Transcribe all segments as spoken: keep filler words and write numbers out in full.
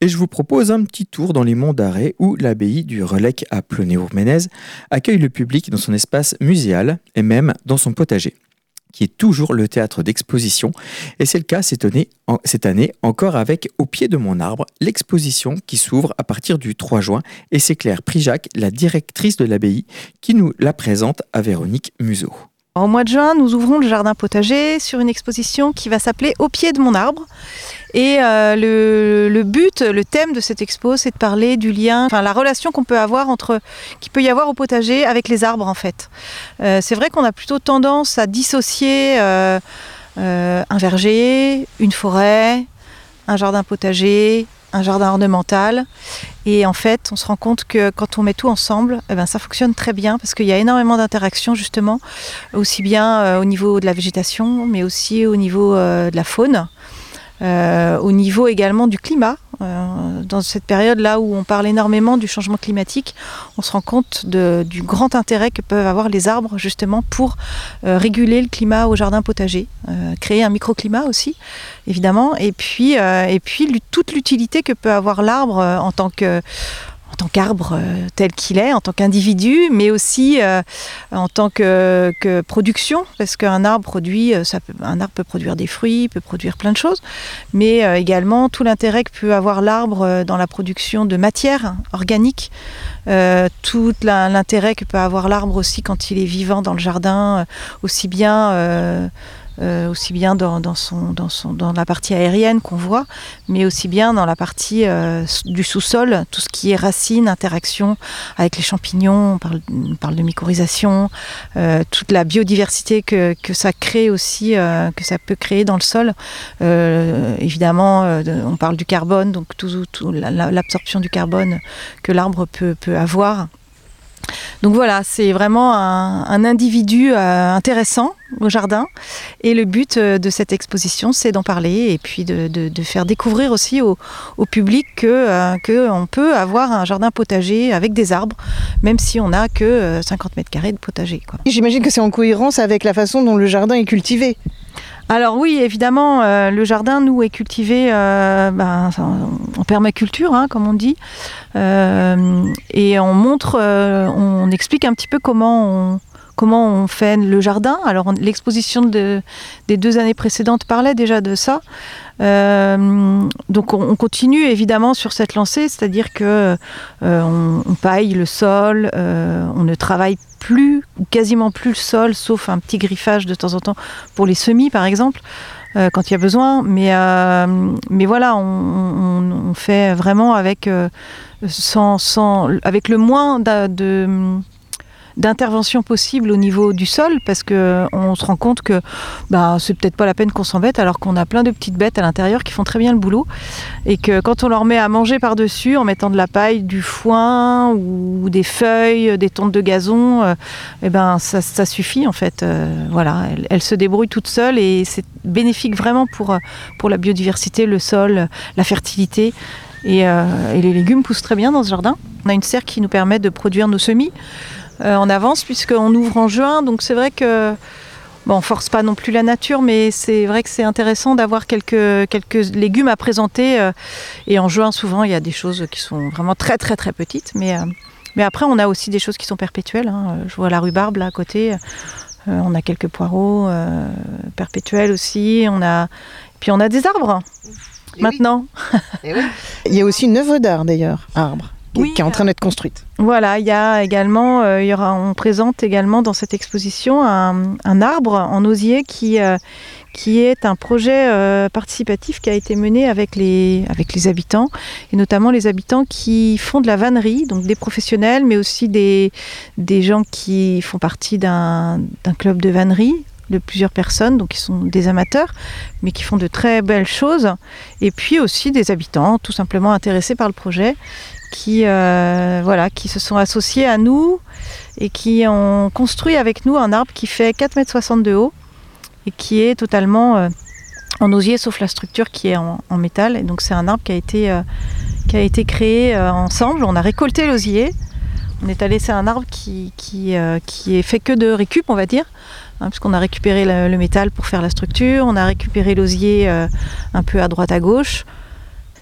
et je vous propose un petit tour dans les monts d'Arrée où l'abbaye du Relecq à Plonéour-Ménez accueille le public dans son espace muséal et même dans son potager, qui est toujours le théâtre d'exposition. Et c'est le cas cette année, cette année encore avec Au pied de mon arbre, l'exposition qui s'ouvre à partir du trois juin. Et c'est Claire Prijac, la directrice de l'abbaye, qui nous la présente à Véronique Museau. Au mois de juin, nous ouvrons le jardin potager sur une exposition qui va s'appeler Au pied de mon arbre. Et euh, le, le but, le thème de cette expo, c'est de parler du lien, enfin la relation qu'on peut avoir entre, qu'il peut y avoir au potager avec les arbres en fait. Euh, c'est vrai qu'on a plutôt tendance à dissocier euh, euh, un verger, une forêt, un jardin potager, un jardin ornemental. Et en fait, on se rend compte que quand on met tout ensemble, eh ben, ça fonctionne très bien parce qu'il y a énormément d'interactions justement, aussi bien euh, au niveau de la végétation, mais aussi au niveau euh, de la faune. Euh, au niveau également du climat. Euh, dans cette période-là où on parle énormément du changement climatique, on se rend compte de, du grand intérêt que peuvent avoir les arbres justement pour euh, réguler le climat au jardin potager, euh, créer un microclimat aussi, évidemment, et puis, euh, et puis toute l'utilité que peut avoir l'arbre euh, en tant que en tant qu'arbre euh, tel qu'il est, en tant qu'individu, mais aussi euh, en tant que, que production, parce qu'un arbre produit, ça peut, un arbre peut produire des fruits, peut produire plein de choses, mais euh, également tout l'intérêt que peut avoir l'arbre dans la production de matière organique, euh, tout la, l'intérêt que peut avoir l'arbre aussi quand il est vivant dans le jardin, aussi bien euh, Euh, aussi bien dans, dans, son, dans, son, dans la partie aérienne qu'on voit, mais aussi bien dans la partie euh, du sous-sol, tout ce qui est racines, interaction avec les champignons, on parle, on parle de mycorhisation, euh, toute la biodiversité que, que ça crée aussi, euh, que ça peut créer dans le sol. Euh, évidemment, euh, on parle du carbone, donc tout, tout, la, l'absorption du carbone que l'arbre peut, peut avoir. Donc voilà, c'est vraiment un, un individu euh, intéressant au jardin et le but euh, de cette exposition, c'est d'en parler et puis de, de, de faire découvrir aussi au, au public que, euh, que on peut avoir un jardin potager avec des arbres, même si on n'a que euh, cinquante mètres carrés de potager, quoi. J'imagine que c'est en cohérence avec la façon dont le jardin est cultivé. Alors oui, évidemment, euh, le jardin, nous, est cultivé euh, ben, en permaculture, hein, comme on dit. Euh, et on montre, euh, on explique un petit peu comment on, comment on fait le jardin. Alors on, l'exposition de, des deux années précédentes parlait déjà de ça. Euh, donc on, on continue évidemment sur cette lancée, c'est-à-dire que euh, on, on paille le sol, euh, on ne travaille plus ou quasiment plus le sol, sauf un petit griffage de temps en temps pour les semis par exemple, euh, quand il y a besoin. Mais, euh, mais voilà, on, on, on fait vraiment avec, euh, sans, sans, avec le moins de, de d'intervention possible au niveau du sol, parce qu'on se rend compte que bah, c'est peut-être pas la peine qu'on s'embête alors qu'on a plein de petites bêtes à l'intérieur qui font très bien le boulot et que quand on leur met à manger par-dessus en mettant de la paille, du foin ou des feuilles, des tontes de gazon, euh, et ben, ça, ça suffit en fait. Euh, voilà, elles, elles se débrouillent toutes seules et c'est bénéfique vraiment pour, pour la biodiversité, le sol, la fertilité. Et, euh, et les légumes poussent très bien dans ce jardin. On a une serre qui nous permet de produire nos semis Euh, en avance puisqu'on ouvre en juin, donc c'est vrai que bon, on force pas non plus la nature, mais c'est vrai que c'est intéressant d'avoir quelques, quelques légumes à présenter euh, et en juin souvent il y a des choses qui sont vraiment très très très petites, mais, euh, mais après on a aussi des choses qui sont perpétuelles, hein. Je vois la rhubarbe là à côté, euh, on a quelques poireaux euh, perpétuels aussi, on a, puis on a des arbres et maintenant. Oui. Et oui. Il y a aussi une œuvre d'art d'ailleurs, arbre. Qui, oui, qui est en train d'être construite. Voilà, il y a également, euh, il y aura, on présente également dans cette exposition un, un arbre en osier qui, euh, qui est un projet euh, participatif qui a été mené avec les, avec les habitants, et notamment les habitants qui font de la vannerie, donc des professionnels, mais aussi des, des gens qui font partie d'un, d'un club de vannerie, de plusieurs personnes, donc qui sont des amateurs, mais qui font de très belles choses, et puis aussi des habitants tout simplement intéressés par le projet, qui, euh, voilà, qui se sont associés à nous et qui ont construit avec nous un arbre qui fait quatre mètres soixante de haut et qui est totalement euh, en osier, sauf la structure qui est en, en métal. Et donc c'est un arbre qui a été, euh, qui a été créé euh, ensemble. On a récolté l'osier. On est allé, c'est un arbre qui, qui, euh, qui est fait que de récup, on va dire, hein, puisqu'on a récupéré le, le métal pour faire la structure, on a récupéré l'osier euh, un peu à droite à gauche.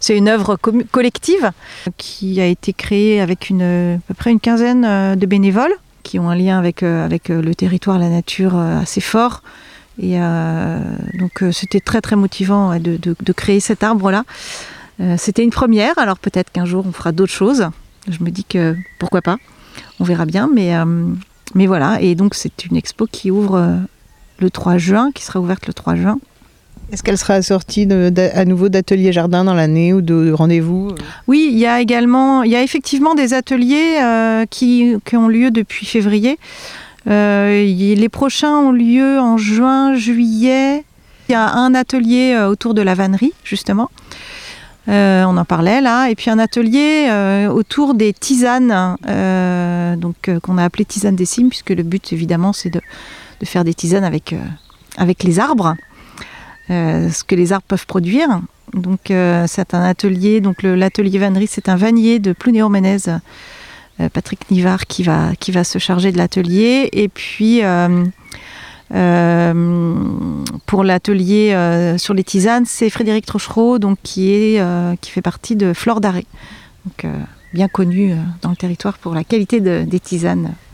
C'est une œuvre com- collective qui a été créée avec une, à peu près une quinzaine de bénévoles qui ont un lien avec, avec le territoire, la nature assez fort. Et euh, donc c'était très très motivant de, de, de créer cet arbre-là. Euh, c'était une première, alors peut-être qu'un jour on fera d'autres choses. Je me dis que pourquoi pas, on verra bien. Mais, euh, mais voilà, et donc c'est une expo qui ouvre le trois juin, qui sera ouverte le trois juin. Est-ce qu'elle sera assortie de, de, à nouveau d'ateliers jardin dans l'année ou de, de rendez-vous? Oui, il y a également, il y a effectivement des ateliers euh, qui, qui ont lieu depuis février. Euh, les prochains ont lieu en juin, juillet. Il y a un atelier euh, autour de la vannerie, justement. Euh, on en parlait là. Et puis un atelier euh, autour des tisanes, euh, donc, euh, qu'on a appelé tisanes des cimes, puisque le but, évidemment, c'est de, de faire des tisanes avec, euh, avec les arbres. Euh, ce que les arbres peuvent produire. Donc euh, c'est un atelier, donc le, l'atelier vannerie, c'est un vannier de Plounéo-Ménez, euh, Patrick Nivard qui va, qui va se charger de l'atelier. Et puis euh, euh, pour l'atelier euh, sur les tisanes, c'est Frédéric Trochereau, donc qui, est, euh, qui fait partie de Flore d'Arrée, donc euh, bien connu euh, dans le territoire pour la qualité de, des tisanes